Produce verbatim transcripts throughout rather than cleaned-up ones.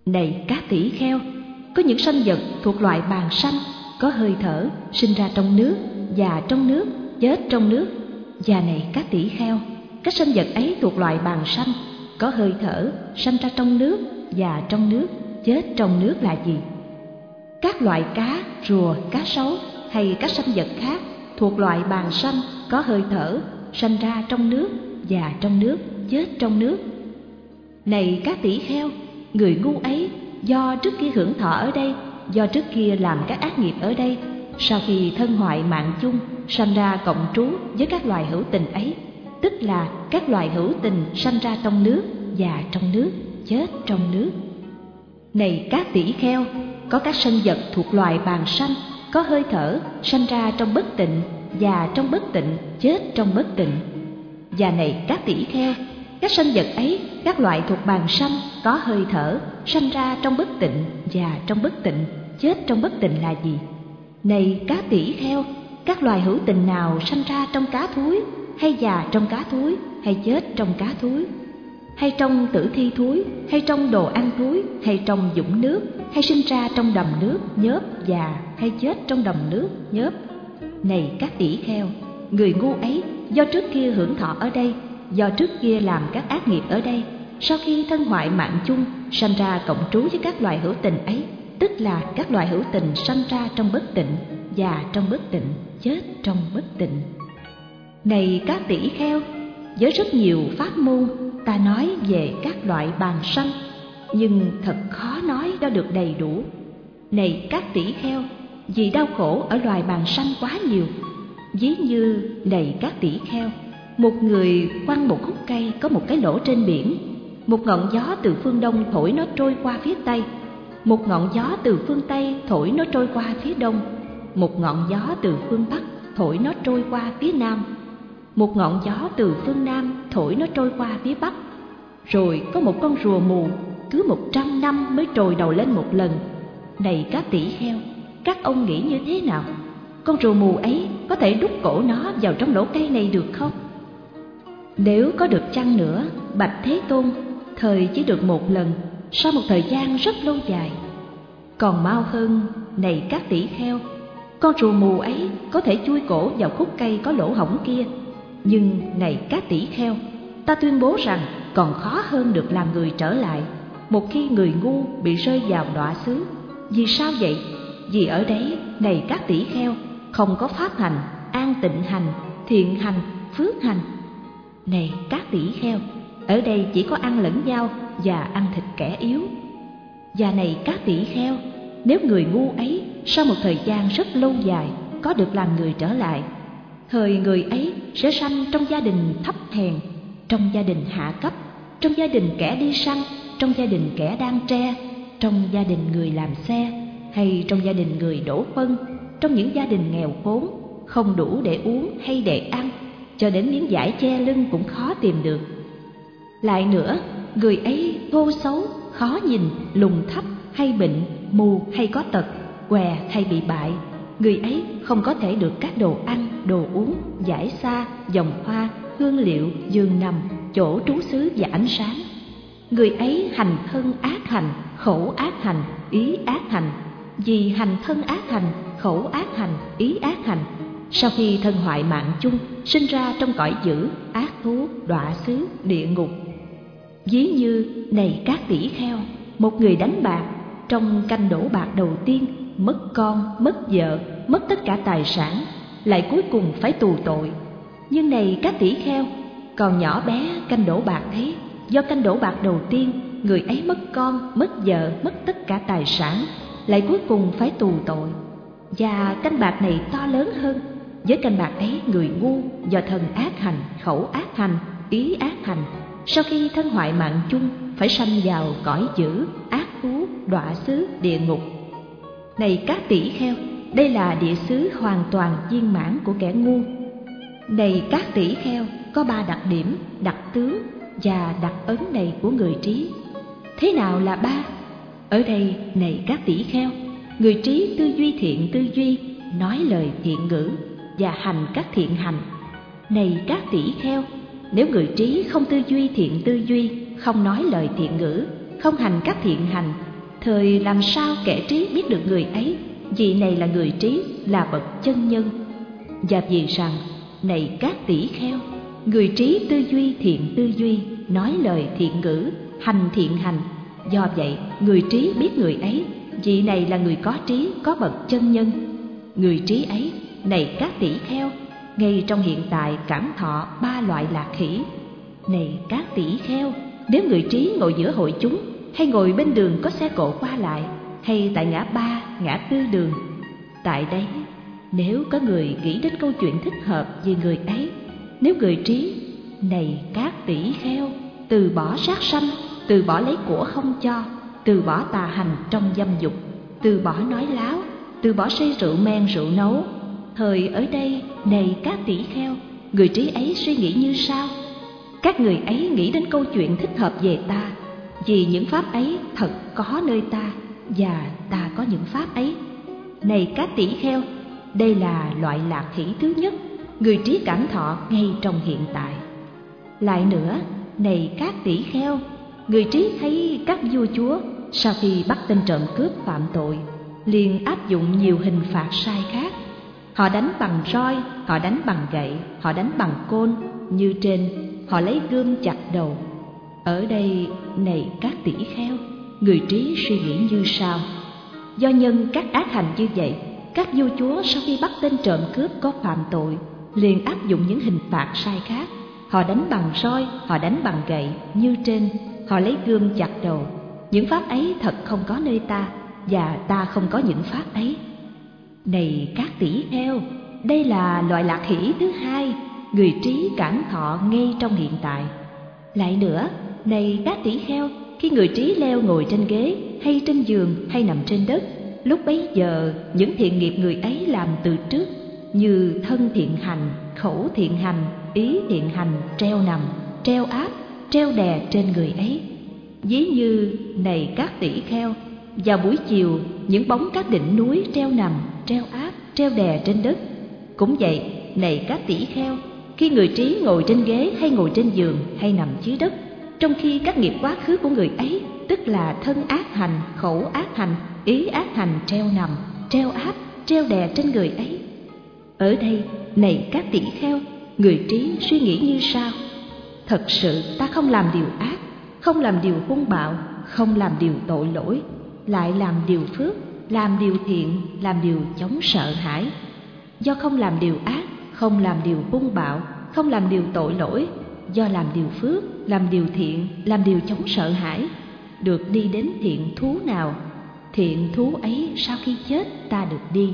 Này các tỷ kheo, có những sanh vật thuộc loại bàng sanh, có hơi thở, sinh ra trong nước, già trong nước, chết trong nước. Và này các tỷ kheo, các sanh vật ấy thuộc loại bàng sanh, có hơi thở, sanh ra trong nước, già trong nước, chết trong nước là gì? Các loại cá, rùa, cá sấu hay các sanh vật khác thuộc loại bàng sanh, có hơi thở, sanh ra trong nước, già trong nước, chết trong nước. Này các tỷ kheo, người ngu ấy do trước kia hưởng thọ ở đây, do trước kia làm các ác nghiệp ở đây, sau khi thân hoại mạng chung, sanh ra cộng trú với các loài hữu tình ấy, tức là các loài hữu tình sanh ra trong nước, già trong nước, chết trong nước. Này các tỷ kheo, có các sanh vật thuộc loài bàng sanh, có hơi thở, sanh ra trong bất tịnh, già trong bất tịnh, chết trong bất tịnh. Và này các tỷ kheo, các sanh vật ấy, các loại thuộc bàng sanh, có hơi thở, sanh ra trong bất tịnh, già trong bất tịnh, chết trong bất tịnh là gì? Này các tỷ kheo, các loài hữu tình nào sanh ra trong cá thúi, hay già trong cá thúi, hay chết trong cá thúi, hay trong tử thi thúi, hay trong đồ ăn thúi, hay trong dũng nước, hay sinh ra trong đầm nước nhớp, già, hay chết trong đầm nước nhớp. Này các tỷ kheo, người ngu ấy do trước kia hưởng thọ ở đây, do trước kia làm các ác nghiệp ở đây, sau khi thân hoại mạng chung, sanh ra cộng trú với các loài hữu tình ấy, tức là các loài hữu tình sanh ra trong bất tịnh, già trong bất tịnh, chết trong bất tịnh. Này các tỷ kheo, với rất nhiều pháp môn ta nói về các loại bàng sanh, nhưng thật khó nói cho được đầy đủ. Này các tỷ kheo, vì đau khổ ở loài bàng sanh quá nhiều. Ví như này các tỷ kheo, một người quăng một khúc cây có một cái lỗ trên biển, một ngọn gió từ phương đông thổi nó trôi qua phía tây, một ngọn gió từ phương tây thổi nó trôi qua phía đông, một ngọn gió từ phương bắc thổi nó trôi qua phía nam, một ngọn gió từ phương nam thổi nó trôi qua phía bắc. Rồi có một con rùa mù cứ một trăm năm mới trồi đầu lên một lần. Này các tỷ kheo, các ông nghĩ như thế nào? Con rùa mù ấy có thể đút cổ nó vào trong lỗ cây này được không? Nếu có được chăng nữa, bạch Thế Tôn, thời chỉ được một lần, sau một thời gian rất lâu dài. Còn mau hơn, này các tỷ kheo, con rùa mù ấy có thể chui cổ vào khúc cây có lỗ hổng kia. Nhưng này các tỷ kheo, ta tuyên bố rằng còn khó hơn được làm người trở lại, một khi người ngu bị rơi vào đọa xứ. Vì sao vậy? Vì ở đấy, này các tỷ kheo, không có pháp hành, an tịnh hành, thiện hành, phước hành. Này các tỷ kheo, ở đây chỉ có ăn lẫn nhau và ăn thịt kẻ yếu. Và này các tỷ kheo, nếu người ngu ấy sau một thời gian rất lâu dài có được làm người trở lại, thời người ấy sẽ sanh trong gia đình thấp hèn, trong gia đình hạ cấp, trong gia đình kẻ đi săn, trong gia đình kẻ đan tre, trong gia đình người làm xe, hay trong gia đình người đổ phân, trong những gia đình nghèo khốn, không đủ để uống hay để ăn, cho đến miếng vải che lưng cũng khó tìm được. Lại nữa, người ấy thô xấu, khó nhìn, lùn thấp hay bệnh, mù hay có tật, què hay bị bại. Người ấy không có thể được các đồ ăn, đồ uống, giải xa, vòng hoa, hương liệu, giường nằm, chỗ trú xứ và ánh sáng. Người ấy hành thân ác hành, khẩu ác hành, ý ác hành. Vì hành thân ác hành, khẩu ác hành, ý ác hành, sau khi thân hoại mạng chung, sinh ra trong cõi dữ, ác thú, đọa xứ, địa ngục. Ví như này các tỷ kheo, một người đánh bạc, trong canh đổ bạc đầu tiên mất con, mất vợ, mất tất cả tài sản, lại cuối cùng phải tù tội. Nhưng này các tỷ kheo, còn nhỏ bé canh đổ bạc ấy, do canh đổ bạc đầu tiên, người ấy mất con, mất vợ, mất tất cả tài sản, lại cuối cùng phải tù tội. Và canh bạc này to lớn hơn. Với canh bạc ấy, người ngu do thân ác hành, khẩu ác hành, ý ác hành, sau khi thân hoại mạng chung phải sanh vào cõi dữ, ác thú, đọa xứ, địa ngục. Này các tỷ kheo, đây là địa xứ hoàn toàn viên mãn của kẻ ngu. Này các tỷ kheo, có ba đặc điểm, đặc tướng và đặc ấn này của người trí. Thế nào là ba? Ở đây, này các tỷ kheo, người trí tư duy thiện tư duy, nói lời thiện ngữ và hành các thiện hành. Này các tỷ kheo, nếu người trí không tư duy thiện tư duy, không nói lời thiện ngữ, không hành các thiện hành, Thời làm sao kẻ trí biết được người ấy, vị này là người trí, là bậc chân nhân. Và vì rằng, này các tỷ kheo, người trí tư duy thiện tư duy, nói lời thiện ngữ, hành thiện hành. Do vậy, người trí biết người ấy, vị này là người có trí, có bậc chân nhân. Người trí ấy, này các tỷ kheo, ngay trong hiện tại cảm thọ ba loại lạc hỷ. Này các tỷ kheo, nếu người trí ngồi giữa hội chúng, hay ngồi bên đường có xe cộ qua lại, hay tại ngã ba, ngã tư đường, tại đấy, nếu có người nghĩ đến câu chuyện thích hợp về người ấy, nếu người trí, này các tỷ kheo, từ bỏ sát sanh, từ bỏ lấy của không cho, từ bỏ tà hành trong dâm dục, từ bỏ nói láo, từ bỏ say rượu men rượu nấu. Thời ở đây, này các tỷ kheo, người trí ấy suy nghĩ như sau: các người ấy nghĩ đến câu chuyện thích hợp về ta, vì những pháp ấy thật có nơi ta, và ta có những pháp ấy. Này các tỷ kheo, đây là loại lạc hỷ thứ nhất, người trí cảm thọ ngay trong hiện tại. Lại nữa, này các tỷ kheo, người trí thấy các vua chúa sau khi bắt tên trộm cướp phạm tội, liền áp dụng nhiều hình phạt sai khác. Họ đánh bằng roi, họ đánh bằng gậy, họ đánh bằng côn, như trên, họ lấy gươm chặt đầu. Ở đây, này các tỷ kheo, người trí suy nghĩ như sau: do nhân các ác hành như vậy, các vua chúa sau khi bắt tên trộm cướp có phạm tội, liền áp dụng những hình phạt sai khác. Họ đánh bằng roi, họ đánh bằng gậy, như trên, họ lấy gươm chặt đầu. Những pháp ấy thật không có nơi ta, và ta không có những pháp ấy. Này các tỷ kheo, đây là loại lạc hỷ thứ hai, người trí cảm thọ ngay trong hiện tại. Lại nữa, này các tỷ kheo, khi người trí leo ngồi trên ghế, hay trên giường, hay nằm trên đất, lúc bấy giờ những thiện nghiệp người ấy làm từ trước, như thân thiện hành, khẩu thiện hành, ý thiện hành treo nằm, treo áp, treo đè trên người ấy. Ví như, này các tỷ kheo, vào buổi chiều, những bóng các đỉnh núi treo nằm, treo áp, treo đè trên đất. Cũng vậy, này các tỷ kheo, khi người trí ngồi trên ghế, hay ngồi trên giường, hay nằm dưới đất, trong khi các nghiệp quá khứ của người ấy, tức là thân ác hành, khẩu ác hành, ý ác hành treo nằm, treo áp, treo đè trên người ấy. Ở đây, này các tỷ kheo, người trí suy nghĩ như sau: thật sự ta không làm điều ác, không làm điều hung bạo, không làm điều tội lỗi, lại làm điều phước, làm điều thiện, làm điều chống sợ hãi. Do không làm điều ác, không làm điều hung bạo, không làm điều tội lỗi, do làm điều phước, làm điều thiện, làm điều chống sợ hãi, được đi đến thiện thú nào, thiện thú ấy sau khi chết ta được đi.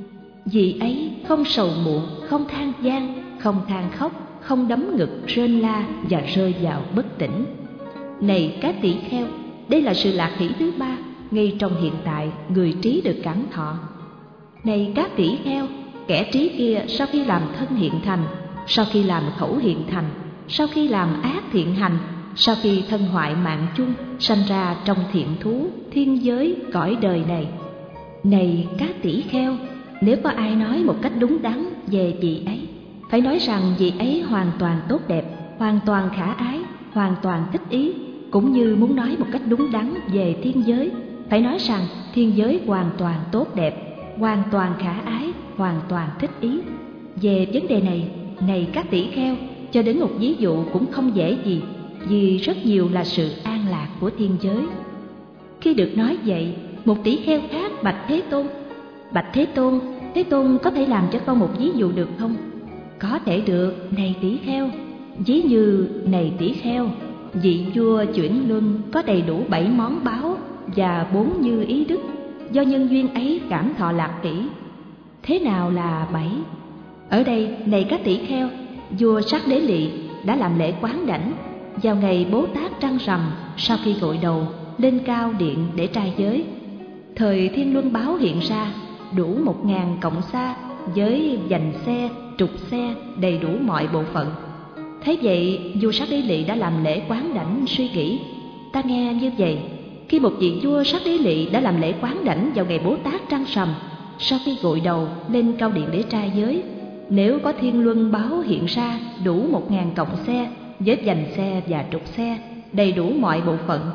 Vì ấy không sầu muộn, không than van, không than khóc, không đấm ngực rên la và rơi vào bất tỉnh. Này các tỷ kheo, đây là sự lạc hỷ thứ ba, ngay trong hiện tại người trí được cảm thọ. Này các tỷ kheo, kẻ trí kia sau khi làm thân hiện thành, sau khi làm khẩu hiện thành, sau khi làm ác thiện hành, sau khi thân hoại mạng chung, sanh ra trong thiện thú, thiên giới, cõi đời này. Này các tỷ kheo, nếu có ai nói một cách đúng đắn về vị ấy, phải nói rằng vị ấy hoàn toàn tốt đẹp, hoàn toàn khả ái, hoàn toàn thích ý. Cũng như muốn nói một cách đúng đắn về thiên giới, phải nói rằng thiên giới hoàn toàn tốt đẹp, hoàn toàn khả ái, hoàn toàn thích ý. Về vấn đề này, này các tỷ kheo, cho đến một ví dụ cũng không dễ gì, vì rất nhiều là sự an lạc của thiên giới. Khi được nói vậy, một tỷ kheo khác bạch Thế Tôn: bạch Thế Tôn, Thế Tôn có thể làm cho con một ví dụ được không? Có thể được, này tỷ kheo. Ví như, này tỷ kheo, vị vua chuyển luân có đầy đủ bảy món báu và bốn như ý đức, do nhân duyên ấy cảm thọ lạc hỷ. Thế nào là bảy? Ở đây, này các tỷ kheo, vua Sát Đế Lị đã làm lễ quán đảnh vào ngày Bố Tát trăng rằm, sau khi gội đầu lên cao điện để trai giới. Thời thiên luân báo hiện ra, đủ một ngàn cộng xa với dành xe, trục xe, đầy đủ mọi bộ phận. Thế vậy, vua Sát Đế Lị đã làm lễ quán đảnh suy nghĩ: ta nghe như vậy, khi một vị vua Sát Đế Lị đã làm lễ quán đảnh vào ngày Bố Tát trăng rằm, sau khi gội đầu lên cao điện để trai giới, nếu có thiên luân báo hiện ra đủ một ngàn cộng xe với dành xe và trục xe, đầy đủ mọi bộ phận,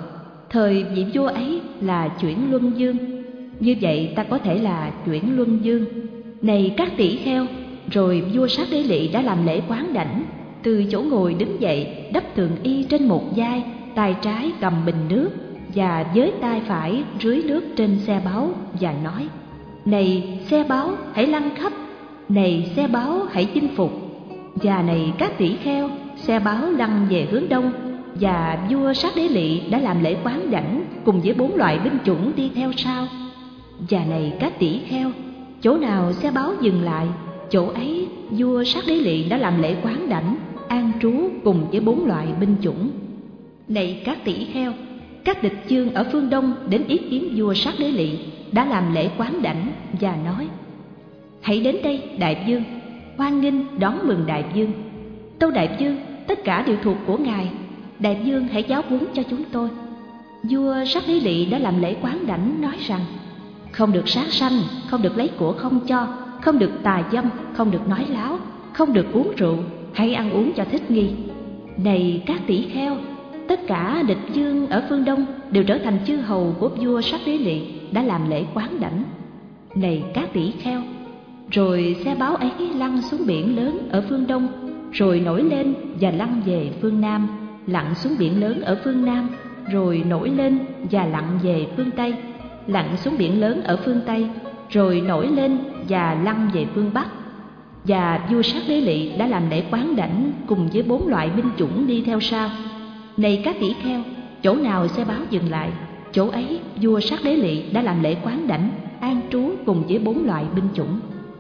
Thời vị vua ấy là chuyển luân dương, như vậy ta có thể là chuyển luân dương. Này các tỷ kheo, rồi vua Sát Đế Lỵ đã làm lễ quán đảnh, từ chỗ ngồi đứng dậy, đắp thường y trên một vai, tay trái cầm bình nước và với tay phải rưới nước trên xe báu và nói: Này xe báu, hãy lăn khắp, này xe báu, hãy chinh phục. Và này các tỷ kheo, xe báu lăn về hướng đông, và vua Sát Đế Lỵ đã làm lễ quán đảnh cùng với bốn loại binh chủng đi theo sau. Và này các tỷ kheo, chỗ nào xe báu dừng lại, chỗ ấy vua Sát Đế Lỵ đã làm lễ quán đảnh an trú cùng với bốn loại binh chủng. Này các tỷ kheo, các địch vương ở phương đông đến ý kiến vua Sát Đế Lỵ đã làm lễ quán đảnh và nói: Hãy đến đây đại vương, hoan nghênh đón mừng đại vương. Tâu đại vương, tất cả đều thuộc của ngài, đại vương hãy giáo huấn cho chúng tôi. Vua Sát Đế Lỵ đã làm lễ quán đảnh nói rằng: Không được sát sanh, không được lấy của không cho, không được tà dâm, không được nói láo, không được uống rượu, hãy ăn uống cho thích nghi. Này các tỷ kheo, tất cả địch vương ở phương đông đều trở thành chư hầu của vua Sát Đế Lỵ đã làm lễ quán đảnh. Này các tỷ kheo, rồi xe báu ấy lăn xuống biển lớn ở phương đông, rồi nổi lên và lăn về phương nam, lặn xuống biển lớn ở phương nam, rồi nổi lên và lặn về phương tây, lặn xuống biển lớn ở phương tây, rồi nổi lên và lăn về phương bắc. Và vua Sát Đế Lỵ đã làm lễ quán đảnh cùng với bốn loại binh chủng đi theo sau. Này các tỷ kheo, chỗ nào xe báo dừng lại, chỗ ấy vua Sát Đế Lỵ đã làm lễ quán đảnh an trú cùng với bốn loại binh chủng.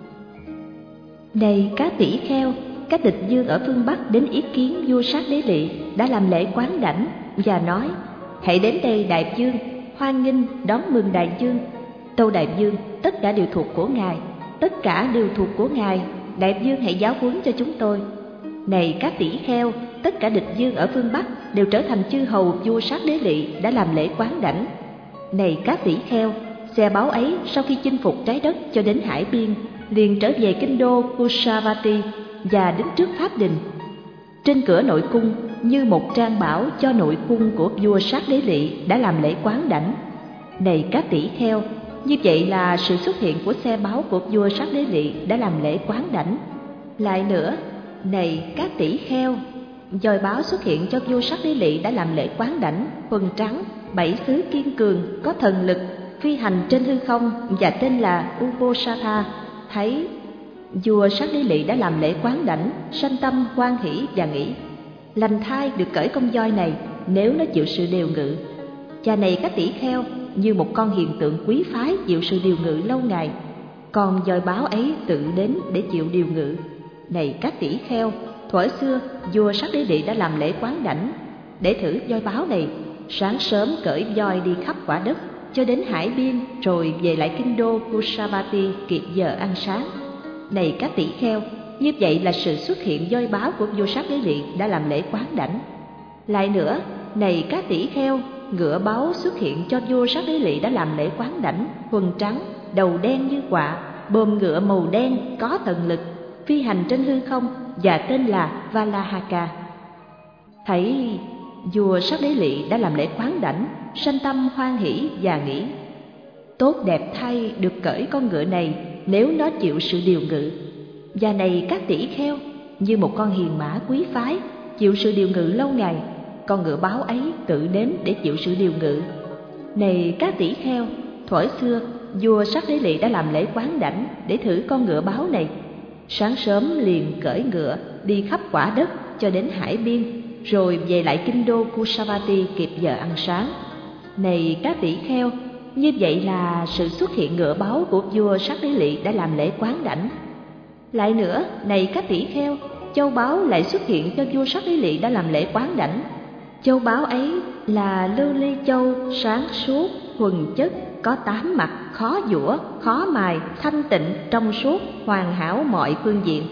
Này các tỷ kheo, các địch vương ở phương bắc đến ý kiến vua Sát Đế Lỵ đã làm lễ quán đảnh và nói: Hãy đến đây đại vương, hoan nghênh đón mừng đại vương. Tâu đại vương, tất cả đều thuộc của ngài, tất cả đều thuộc của ngài, đại vương hãy giáo huấn cho chúng tôi. Này các tỷ kheo, tất cả địch vương ở phương bắc đều trở thành chư hầu vua Sát Đế Lỵ đã làm lễ quán đảnh. Này các tỷ kheo, xe báu ấy sau khi chinh phục trái đất cho đến hải biên, liền trở về kinh đô Kusavati và đến trước pháp đình. Trên cửa nội cung, như một trang bảo cho nội cung của vua Sát Đế Lỵ đã làm lễ quán đảnh. Này các tỷ kheo, như vậy là sự xuất hiện của xe báu của vua Sát Đế Lỵ đã làm lễ quán đảnh. Lại nữa, này các tỷ kheo, dòi báo xuất hiện cho vua Sát Đế Lỵ đã làm lễ quán đảnh, quần trắng, bảy xứ kiên cường, có thần lực, phi hành trên hư không và tên là Uposatha. Thấy vua Sát Đế Lỵ đã làm lễ quán đảnh, sanh tâm hoan hỷ và nghĩ: Lành thai được cởi con voi này nếu nó chịu sự điều ngự. Cha này các tỷ kheo, như một con hiện tượng quý phái chịu sự điều ngự lâu ngày, còn voi báo ấy tự đến để chịu điều ngự. Này các tỷ kheo, thuở xưa vua Sát Đế Lỵ đã làm lễ quán đảnh để thử voi báo này, sáng sớm cởi voi đi khắp quả đất cho đến hải biên, rồi về lại kinh đô Kusavati kịp giờ ăn sáng. Này các tỷ kheo, như vậy là sự xuất hiện voi báo của vua Sát Đế Lỵ đã làm lễ quán đảnh. Lại nữa, này các tỷ kheo, ngựa báo xuất hiện cho vua Sát Đế Lỵ đã làm lễ quán đảnh, quần trắng, đầu đen như quạ, bờm ngựa màu đen, có thần lực, phi hành trên hư không và tên là Valahaka. Thấy vua Sát Đế Lỵ đã làm lễ quán đảnh, sanh tâm hoan hỷ và nghĩ: Tốt đẹp thay được cởi con ngựa này nếu nó chịu sự điều ngự. Và này các tỷ kheo, như một con hiền mã quý phái chịu sự điều ngự lâu ngày, con ngựa báo ấy tự đến để chịu sự điều ngự. Này các tỷ kheo, thuở xưa vua Sát Đế Lỵ đã làm lễ quán đảnh để thử con ngựa báo này, sáng sớm liền cởi ngựa đi khắp quả đất cho đến hải biên, rồi về lại kinh đô Kusavati kịp giờ ăn sáng. Này các tỷ kheo, như vậy là sự xuất hiện ngựa báo của vua Sát Đế Lỵ đã làm lễ quán đảnh. Lại nữa, này các tỷ kheo, châu báu lại xuất hiện cho vua Sát Đế Lỵ đã làm lễ quán đảnh. Châu báu ấy là lưu ly châu, sáng suốt, thuần chất, có tám mặt, khó giũa, khó mài, thanh tịnh, trong suốt, hoàn hảo mọi phương diện.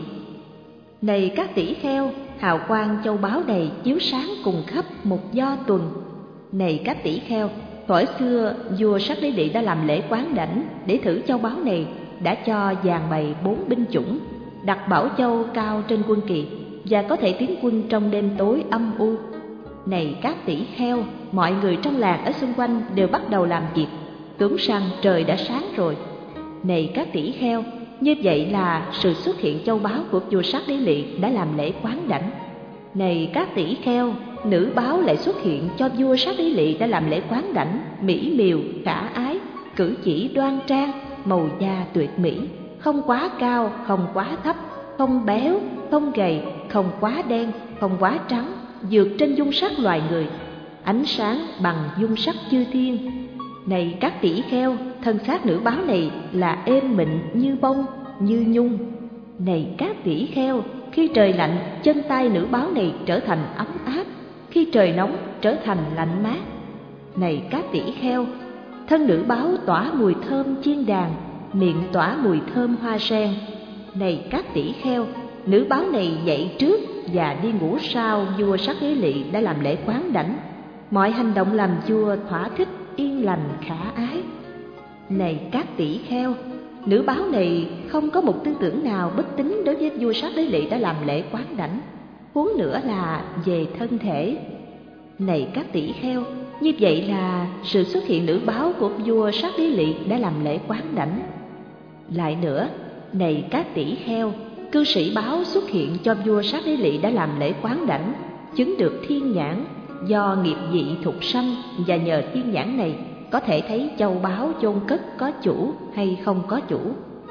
Này các tỷ kheo, hào quang châu báu này chiếu sáng cùng khắp một do tuần. Này các tỷ kheo, thuở xưa vua Sát Đế Lỵ đã làm lễ quán đảnh để thử châu báu này, đã cho dàn bày bốn binh chủng, đặt bảo châu cao trên quân kỳ và có thể tiến quân trong đêm tối âm u. Này các tỷ kheo, mọi người trong làng ở xung quanh đều bắt đầu làm việc, tưởng rằng trời đã sáng rồi. Này các tỷ kheo, như vậy là sự xuất hiện châu báu của vua Sát Đế Lị đã làm lễ quán đảnh. Này các tỷ kheo, nữ báo lại xuất hiện cho vua Sát Đế Lị đã làm lễ quán đảnh, mỹ miều, khả ái, cử chỉ đoan trang, màu da tuyệt mỹ, không quá cao, không quá thấp, không béo, không gầy, không quá đen, không quá trắng, vượt trên dung sắc loài người, ánh sáng bằng dung sắc chư thiên. Này các tỷ kheo, thân xác nữ báo này là êm mịn như bông, như nhung. Này các tỷ kheo, khi trời lạnh, chân tay nữ báo này trở thành ấm áp, khi trời nóng trở thành lạnh mát. Này các tỷ kheo, thân nữ báo tỏa mùi thơm chiên đàn, miệng tỏa mùi thơm hoa sen. Này các tỷ kheo, nữ báo này dậy trước và đi ngủ sau vua Sát Đế Lị đã làm lễ quán đảnh. Mọi hành động làm vua thỏa thích, yên lành, khả ái. Này các tỷ kheo, nữ báo này không có một tư tưởng nào bất tín đối với vua Sát Đế Lị đã làm lễ quán đảnh, huống nữa là về thân thể. Này các tỷ kheo, như vậy là sự xuất hiện nữ báo của vua Sát Đế Lị đã làm lễ quán đảnh. Lại nữa, này các tỷ kheo, cư sĩ báo xuất hiện cho vua Sát Đế Lị đã làm lễ quán đảnh, chứng được thiên nhãn, do nghiệp vị thục sanh, và nhờ thiên nhãn này có thể thấy châu báu chôn cất có chủ hay không có chủ.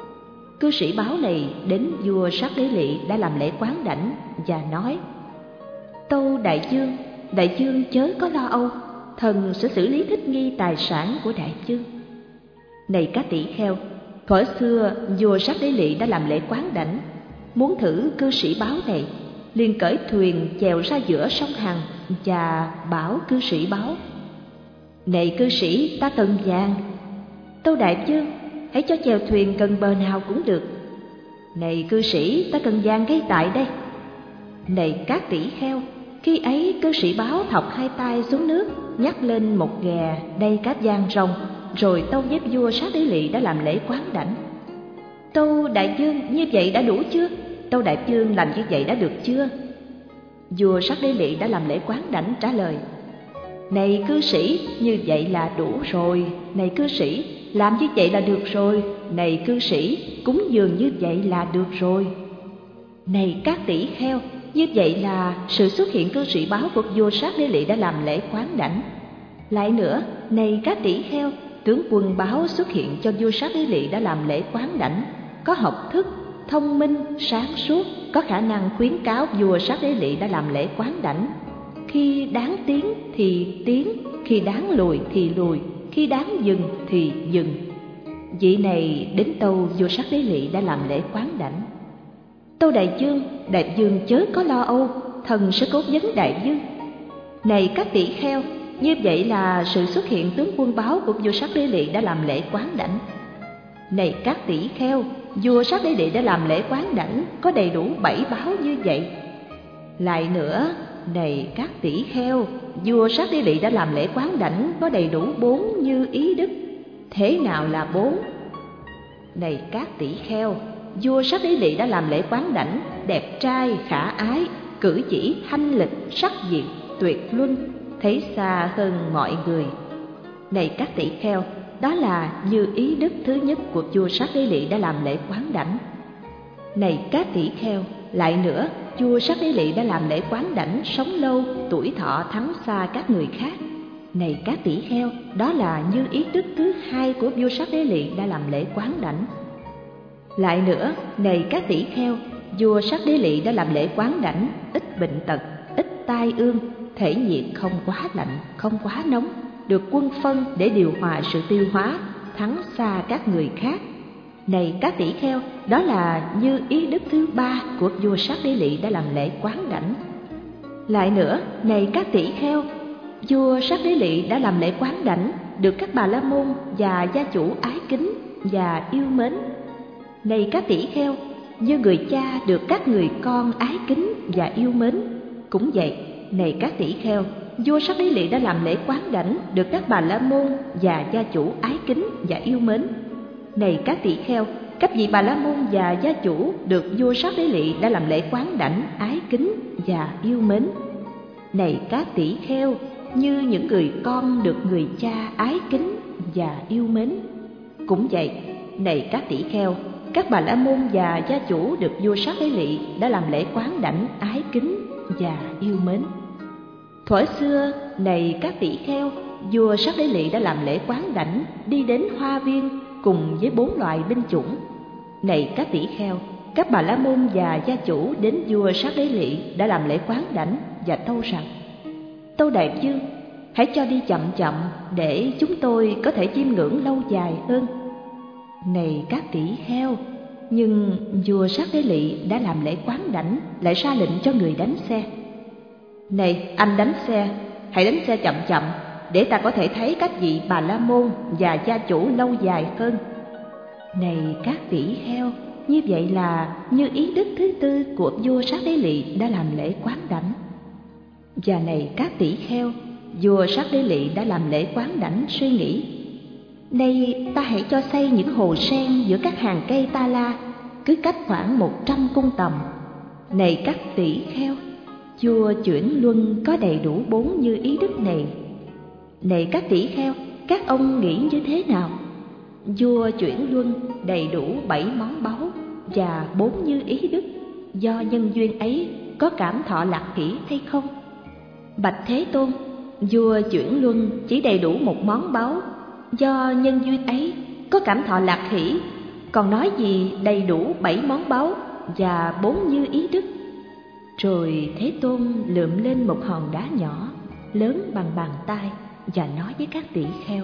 Cư sĩ báo này đến vua Sát Đế Lị đã làm lễ quán đảnh và nói: Tâu đại vương, đại vương chớ có lo âu, thần sẽ xử lý thích nghi tài sản của đại vương. Này các tỷ kheo, thuở xưa vua Sát Đế Lị đã làm lễ quán đảnh, muốn thử cư sĩ báo này, liền cởi thuyền chèo ra giữa sông Hằng và bảo cư sĩ báo: Này cư sĩ, ta cần vàng. Tâu đại vương, hãy cho chèo thuyền gần bờ nào cũng được. Này cư sĩ, ta cần vàng ngay tại đây. Này các tỷ kheo, khi ấy cư sĩ báo thọc hai tay xuống nước, nhắc lên một ghè đầy cá vàng rồng, rồi tâu với vua Sát Đế Lị đã làm lễ quán đảnh. Tâu đại vương, như vậy đã đủ chưa? Tâu đại vương, làm như vậy đã được chưa? Vua Sát Đế Lị đã làm lễ quán đảnh trả lời: Này cư sĩ, như vậy là đủ rồi. Này cư sĩ, làm như vậy là được rồi. Này cư sĩ, cúng dường như vậy là được rồi. Này các tỷ kheo, như vậy là sự xuất hiện cư sĩ báo của vua Sát Đế Lị đã làm lễ quán đảnh. Lại nữa, này các tỷ kheo, tướng quân báo xuất hiện cho vua Sát Đế Lị đã làm lễ quán đảnh, có học thức, thông minh, sáng suốt, có khả năng khuyến cáo vua Sát Đế Lị đã làm lễ quán đảnh. Khi đáng tiến thì tiến, khi đáng lùi thì lùi, khi đáng dừng thì dừng. Vị này đến tâu vua Sát Đế Lị đã làm lễ quán đảnh. Tâu đại vương, đại vương chớ có lo âu, thần sẽ cố vấn đại vương. Này các tỷ kheo, như vậy là sự xuất hiện tướng quân báo của vua Sát Đế Lị đã làm lễ quán đảnh. Này các tỷ kheo, vua Sát Đế Lị đã làm lễ quán đảnh, có đầy đủ bảy báo như vậy. Lại nữa, này các tỷ kheo, vua Sát Đế Lị đã làm lễ quán đảnh, có đầy đủ bốn như ý đức. Thế nào là bốn? Này các tỷ kheo, vua Sát Đế Lị đã làm lễ quán đảnh, đẹp trai, khả ái, cử chỉ thanh lịch, sắc diệu, tuyệt luân, thấy xa hơn mọi người. Này các tỷ kheo, đó là như ý đức thứ nhất của vua Sát Đế Lị đã làm lễ quán đảnh. Này các tỷ kheo, lại nữa, vua Sát Đế Lị đã làm lễ quán đảnh, sống lâu, tuổi thọ thắng xa các người khác. Này các tỷ kheo, đó là như ý đức thứ hai của vua Sát Đế Lị đã làm lễ quán đảnh. Lại nữa, này các tỷ kheo, vua Sát Đế Lị đã làm lễ quán đảnh, ít bệnh tật, ít tai ương, thể nhiệt không quá lạnh, không quá nóng, được quân phân để điều hòa sự tiêu hóa, thắng xa các người khác. Này các tỷ kheo, đó là như ý đức thứ ba của vua Sát Đế Lị đã làm lễ quán đảnh. Lại nữa, này các tỷ kheo, vua Sát Đế Lị đã làm lễ quán đảnh, được các bà la môn và gia chủ ái kính và yêu mến. Này các tỷ kheo, như người cha được các người con ái kính và yêu mến. Cũng vậy, này các tỷ kheo, vua Sát Đế Lị đã làm lễ quán đảnh, được các bà la môn và gia chủ ái kính và yêu mến. Này các tỷ kheo, các vị bà la môn và gia chủ được vua Sát Đế Lị đã làm lễ quán đảnh, ái kính và yêu mến. Này các tỷ kheo, như những người con được người cha ái kính và yêu mến. Cũng vậy, này các tỷ kheo, các bà la môn và gia chủ được vua Sát Đế Lị đã làm lễ quán đảnh ái kính và yêu mến. Thuở xưa, này các tỷ kheo, vua Sát Đế Lị đã làm lễ quán đảnh đi đến hoa viên cùng với bốn loại binh chủng. Này các tỷ kheo, các bà la môn và gia chủ đến vua Sát Đế Lị đã làm lễ quán đảnh và tâu rằng: Tâu đại vương, hãy cho đi chậm chậm để chúng tôi có thể chiêm ngưỡng lâu dài hơn. Này các tỷ kheo, nhưng vua Sát Đế Lị đã làm lễ quán đảnh, lại ra lệnh cho người đánh xe: Này anh đánh xe, hãy đánh xe chậm chậm để ta có thể thấy các vị bà la môn và gia chủ lâu dài hơn. Này các tỷ kheo, như vậy là như ý đức thứ tư của vua Sát Đế Lị đã làm lễ quán đảnh. Và này các tỷ kheo, vua Sát Đế Lị đã làm lễ quán đảnh suy nghĩ: Nay ta hãy cho xây những hồ sen giữa các hàng cây ta la, cứ cách khoảng một trăm cung tầm. Này các tỷ kheo, vua Chuyển Luân có đầy đủ bốn như ý đức này. Này các tỷ kheo, các ông nghĩ như thế nào? Vua Chuyển Luân đầy đủ bảy món báu và bốn như ý đức, do nhân duyên ấy có cảm thọ lạc hỷ hay không? Bạch Thế Tôn, vua Chuyển Luân chỉ đầy đủ một món báu, do nhân duyên ấy có cảm thọ lạc hỷ, còn nói gì đầy đủ bảy món báu và bốn như ý đức? Rồi Thế Tôn lượm lên một hòn đá nhỏ, lớn bằng bàn tay, và nói với các tỷ kheo: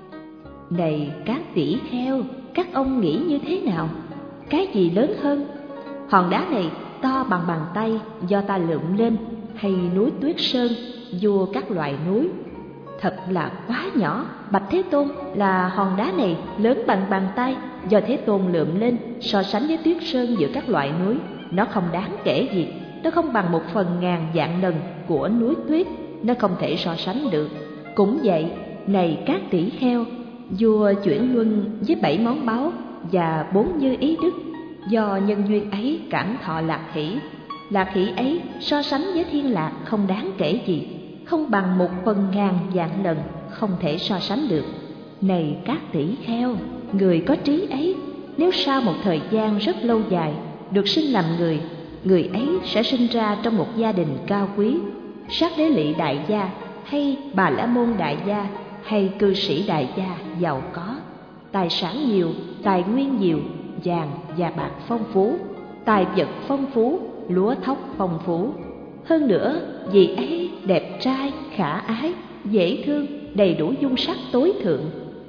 Này các tỷ kheo, các ông nghĩ như thế nào? Cái gì lớn hơn? Hòn đá này to bằng bàn tay do ta lượm lên, hay núi Tuyết Sơn, vua các loại núi? Thật là quá nhỏ, bạch Thế Tôn, là hòn đá này lớn bằng bàn tay do Thế Tôn lượm lên, so sánh với Tuyết Sơn giữa các loại núi, nó không đáng kể gì. Nó không bằng một phần ngàn vạn lần của núi tuyết, nó không thể so sánh được. Cũng vậy, này các tỷ kheo, vua Chuyển Luân với bảy món báu và bốn như ý đức, do nhân duyên ấy cảm thọ lạc hỷ. Lạc hỷ ấy so sánh với thiên lạc không đáng kể gì, không bằng một phần ngàn vạn lần, không thể so sánh được. Này các tỷ kheo, người có trí ấy, nếu sau một thời gian rất lâu dài được sinh làm người, người ấy sẽ sinh ra trong một gia đình cao quý, Sát Đế Lị đại gia, hay Bà La Môn đại gia, hay cư sĩ đại gia giàu có, tài sản nhiều, tài nguyên nhiều, vàng và bạc phong phú, tài vật phong phú, lúa thóc phong phú. Hơn nữa, vị ấy đẹp trai, khả ái, dễ thương, đầy đủ dung sắc tối thượng.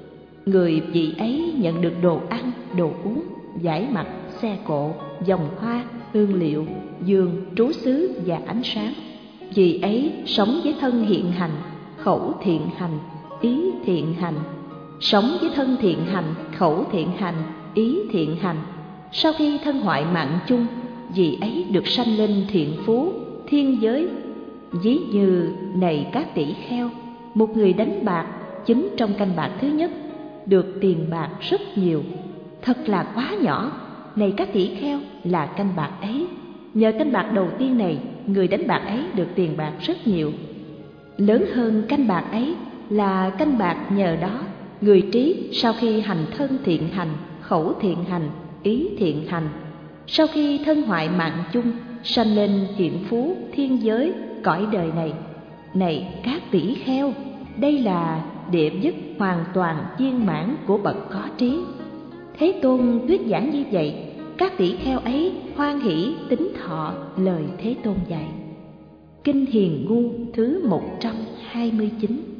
Người vị ấy nhận được đồ ăn, đồ uống, giải mặt, xe cộ, vòng hoa, hương liệu, giường, trú xứ và ánh sáng. Vì ấy sống với thân hiện hành, khẩu thiện hành, ý thiện hành. Sống với thân thiện hành, khẩu thiện hành, ý thiện hành. Sau khi thân hoại mạng chung, vì ấy được sanh lên thiện phú, thiên giới. Ví như này các tỷ kheo, một người đánh bạc, chính trong canh bạc thứ nhất, được tiền bạc rất nhiều. Thật là quá nhỏ, này các tỷ kheo, là canh bạc ấy. Nhờ canh bạc đầu tiên này, người đánh bạc ấy được tiền bạc rất nhiều. Lớn hơn canh bạc ấy là canh bạc nhờ đó, người trí sau khi hành thân thiện hành, khẩu thiện hành, ý thiện hành, sau khi thân hoại mạng chung, sanh lên thiện phú, thiên giới, cõi đời này. Này các tỷ kheo, đây là địa dứt hoàn toàn viên mãn của bậc có trí. Thế Tôn thuyết giảng như vậy, các tỷ kheo ấy hoan hỷ tín thọ lời Thế Tôn dạy. Kinh Hiền Ngu thứ một trăm hai mươi chín.